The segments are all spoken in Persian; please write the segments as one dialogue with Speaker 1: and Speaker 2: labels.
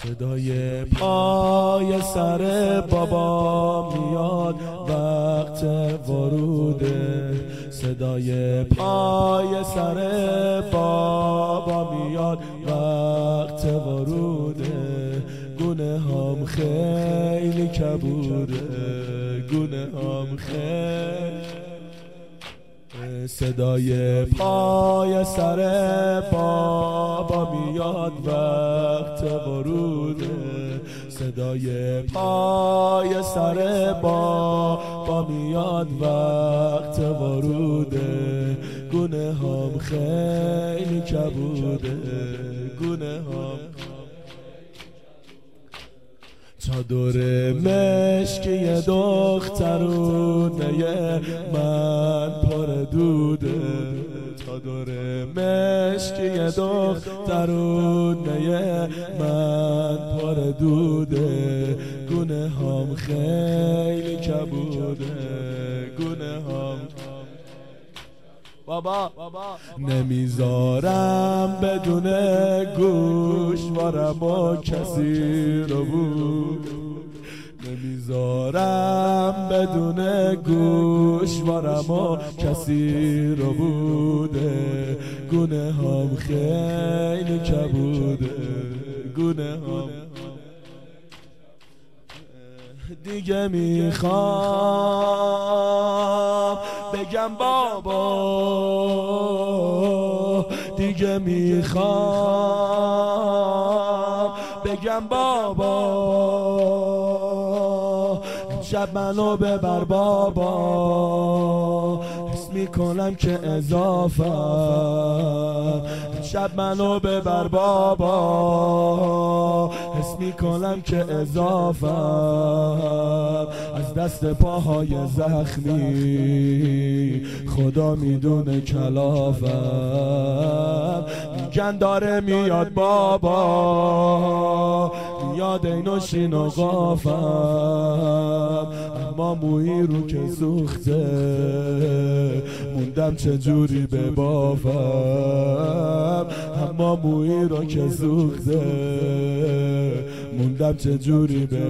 Speaker 1: صدای پای سر بابا میاد وقت وروده، صدای پای سر بابا میاد وقت وروده. گونه هم خیلی کبوده، گونه هم خیلی. صدای پای سر بابا میاد وقت وروده، صدای پای سر بابا میاد وقت وروده. گونه هم خیلی کبوده، گونه هم. چادر مشکی دخترونه من پر دوده، چادر مشکی دخترونه من پر دوده. گونه هم خیلی کبوده، گونه هم. بابا نمیذارم بدون گوشوارم و کسی رو بود، نمیذارم بدون گوشوارم و کسی رو بوده. گونه هم خیلی کبوده، گونه هم. دیگه میخوام بگم بابا، دیگه میخوام بگم بابا، شب منو ببر بابا، حس میکنم که اضافه. شب منو ببر بابا، حس میکنم که اضافه. از دست پاهای زخمی خدا میدونه کلافم. میگن داره میاد بابا، میاد اینو شین و قافم. اما مویی رو که سوخته موندم چجوری به بافم. اما مویی رو که سوخته موندم چجوری به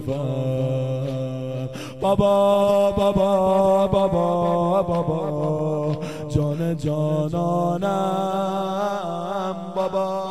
Speaker 1: بافم. بابا بابا بابا بابا جان جانانم، بابا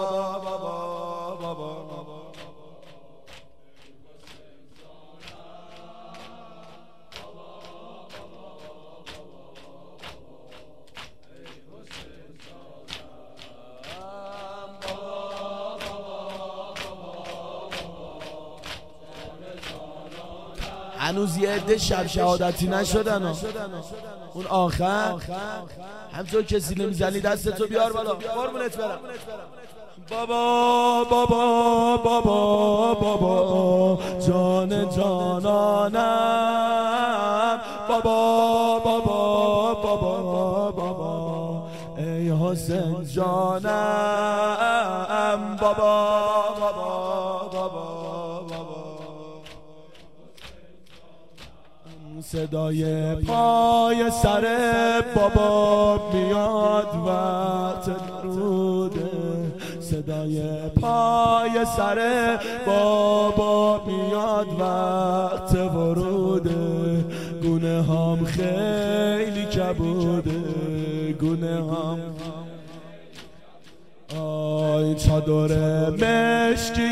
Speaker 1: هنوز یه عده شب شهادتی نشدن. اون آخر همطور که سیله میزنی دستتو بیار بالا، قربونت برم. بابا بابا بابا بابا جان جانانم، بابا بابا بابا بابا ای حسین جانم، بابا بابا بابا. صدای پای سر بابا میاد وقت وروده، صدای پای سر بابا میاد وقت وروده. گونه هم خیلی کبوده، گونه هم. آی چادر مشکی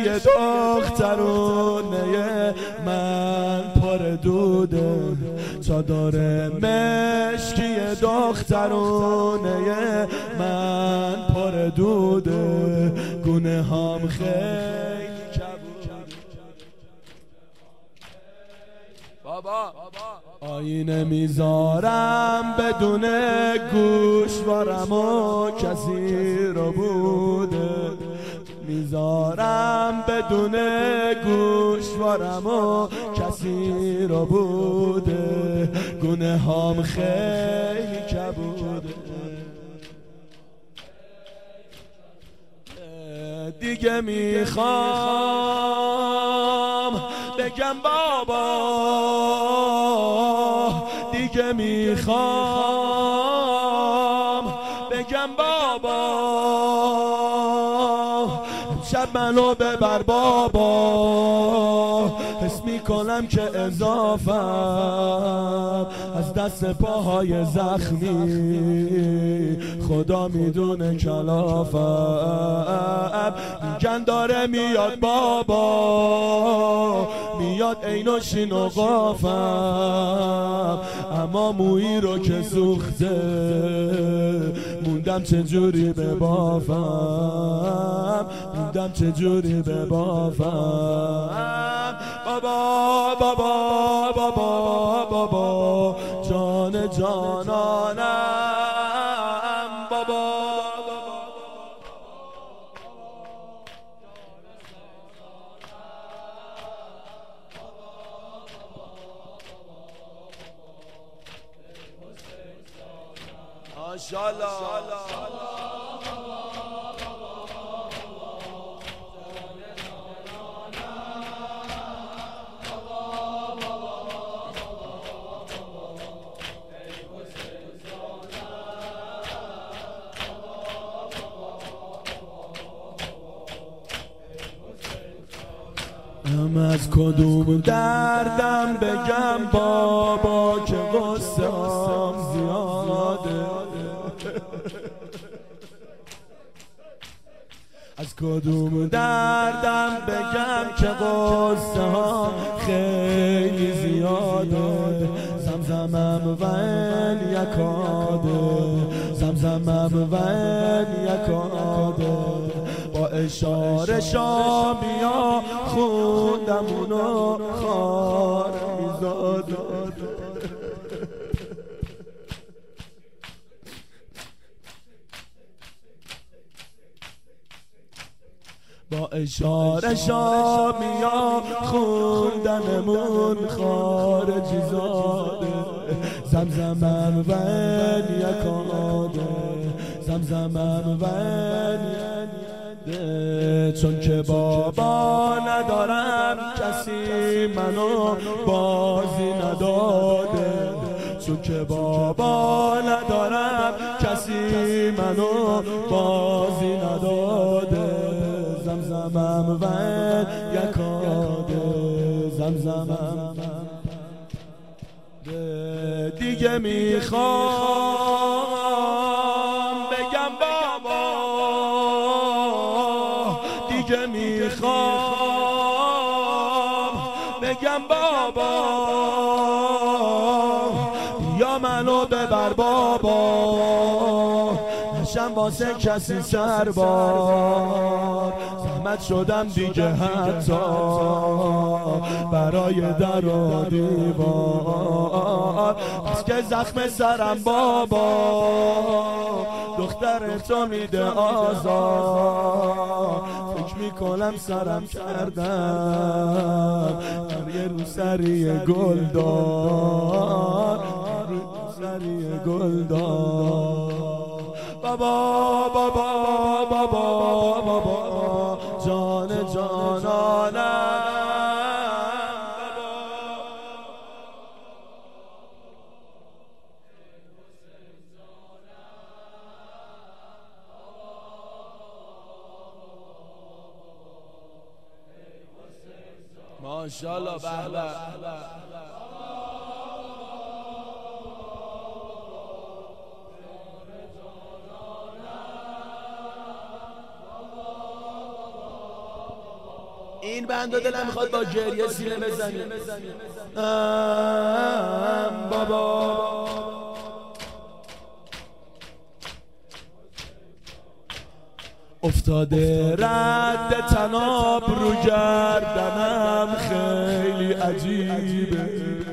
Speaker 1: دخترونه من پر دوده، چادر مشکی دخترونه من پر دوده. گونه هم خیلی کبوده. بابا آینه میذارم بدون گوشوارم و کسی رو بوده، میذارم بدون گوشوارم و کسی رو بوده. گونه هم خیلی کبوده. دیگه میخوام بگم بابا، دیگه میخوام بگم بابا، امشب منو ببر بابا، حس میکنم که اضافم از دست پاهای زخمی، خدا میدونه کلافم. میگن داره میاد بابا، میاد عین و شین و قافم، اما مویی رو که سوخته موندم چجوری ببافم، موندم چجوری ببافم. بابا بابا بابا بابا جان جانانم، بابا ماشاءالله. از کدوم دردم بگم بابا که غصه هم زیاده، از کدوم دردم بگم که غصه ها خیلی زیاده. زمزمم و این یکاده، زمزمم و این یکاده، با اشاره شامیا خوندم اونو خار میزاده. با اشاره شامیا خوندنمون خارجی زاده. زمزمم و این یکاده، زمزمم و این، چون که بابا ندارم کسی منو بازی نداده، چون که بابا ندارم کسی منو بازی نداده. زمزمم و یکاده، زمزمم دیگه میخوام بگم بابا، دیگه میخوام بگم بابا، یا منو ببر بابا، نشم واسه کسی سربار. زحمت شدم دیگه حتی برای در و دیوار، پس که زخم سرم بابا دختر تو میده آزار. فکر میکنم سرم کردم یه روسری گلدار، روسری گلدار. بابا بابا بابا بابا جان جانانم، ماشاءالله. به به این بنده دلم میخواد با گریه سینه بزنیم. بابا افتاده رد تناب رو گردنم خیلی عجیبه،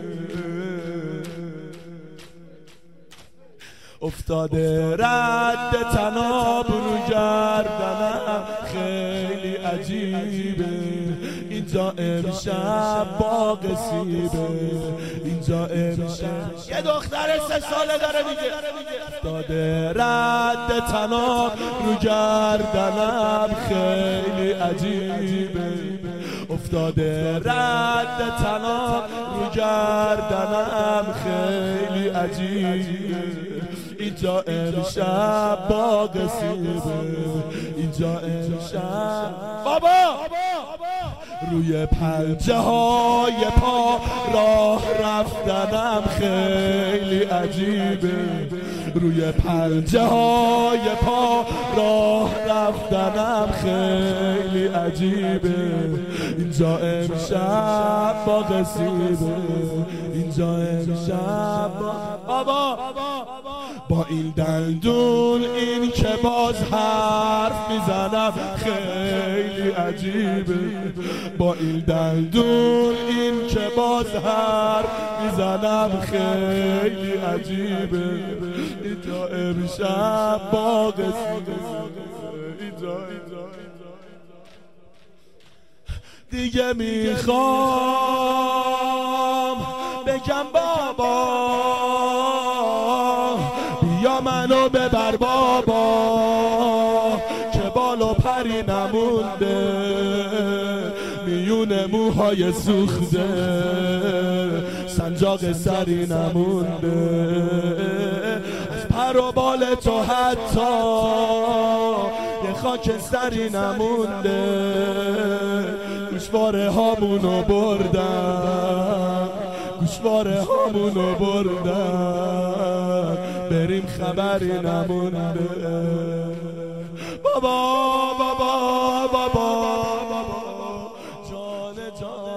Speaker 1: افتاده رد تناب رو گردنم خیلی عجیبه. اینجا امشب باغ سیبه، اینجا امشب یه دختر 3 ساله داره میگه افتاده رد تناب رو گردنم خیلی عجیبه، افتاده رد تناب رو گردنم خیلی عجیبه. اینجا امشب باغ سیبه، اینجا امشب بابا روی پنجه های پا راه رفتنم خیلی عجیبه، روی پنجه های پا راه رفتنم خیلی عجیبه، اینجا امشب باغ سیبه، اینجا امشب بابا با این دندون این که باز حرف میزنم خیلی عجیبه، با این دندون این که باز حرف میزنم خیلی عجیبه، اینجا امشب باغ سیبه، اینجا دیگه میخوام بگم بابا بیا منو ببر بابا که بال و پری نمونده میون موهای سوخته سنجاق سری نمونده از پر و بال تو حتی یه خاک سری نمونده گوشواره هامونو بردن گوشواره هامونو بردن بریم خبری نمونده بابا بابا بابا بابا جان جان